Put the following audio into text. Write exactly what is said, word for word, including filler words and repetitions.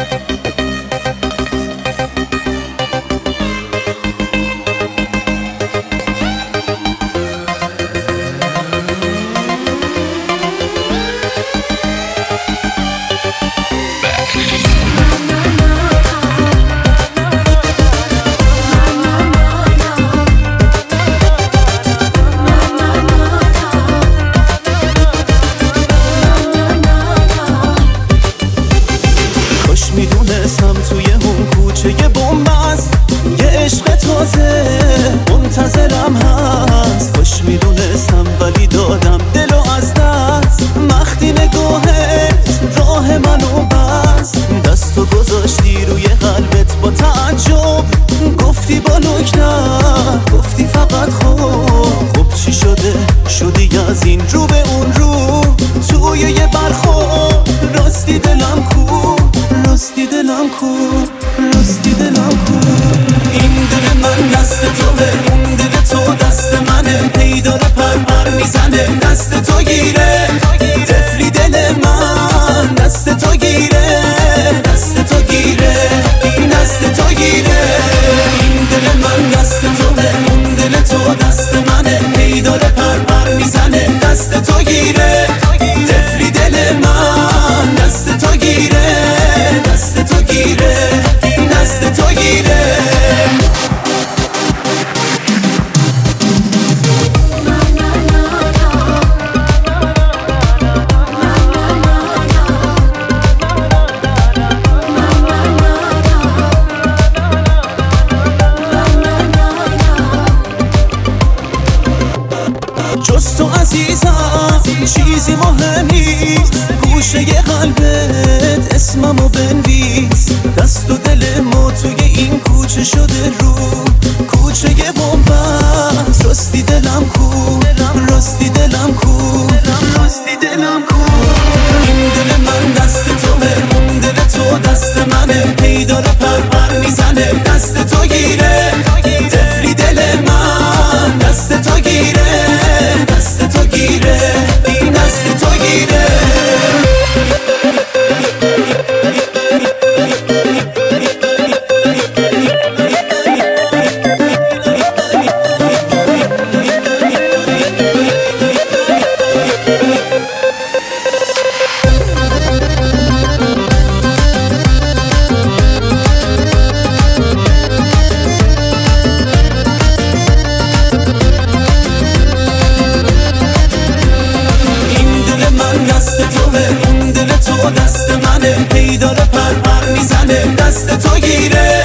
میدونستم توی اون کوچه یه بومبست، یه عشق تازه منتظرم هست. خوش میدونستم ولی دادم دلو از دست. وقتی نگاهت راه منو بست، دستو گذاشتی روی قلبت با تعجب. گفتی با لکنت، گفتی فقط خوب. خب چی شده شدی از این رو به اون رو؟ توی یه برخورد راستی دلم کو، راستی دلم کو، راستی دلم کو. این دل من دست توه، اون دل تو دست منه. هی داره پر پر میزنه، دست تو گیره. طفلی دل من دست تو گیره، دست تو گیره، این دست تو گیره. این دل من دست توه، اون دل تو دست منه. هی داره پر پر میزنه، دست تو گیره. طفلی دل من دست تو گیره، دست تو گیره، این دست تو گیره. جز تو عزیزم چیزی مهم نیست. گوشه ی قلبت اسممو بنویس. دست و دل ما توی این کوچه شده رو، کوچه ی بومبست. راستی دلم کو، راستی دلم کو، راستی دلم کو. این دل من دست توه، اون دل تو دست منه. هی داره پر پر میزنه، دست تو گیره. طفلی دل من دست تو گیره، دست تو گیره، این دست تو گیره. دست توه، اون دل تو دست منه. هی داره پر پر میزنه، دست تو گیره.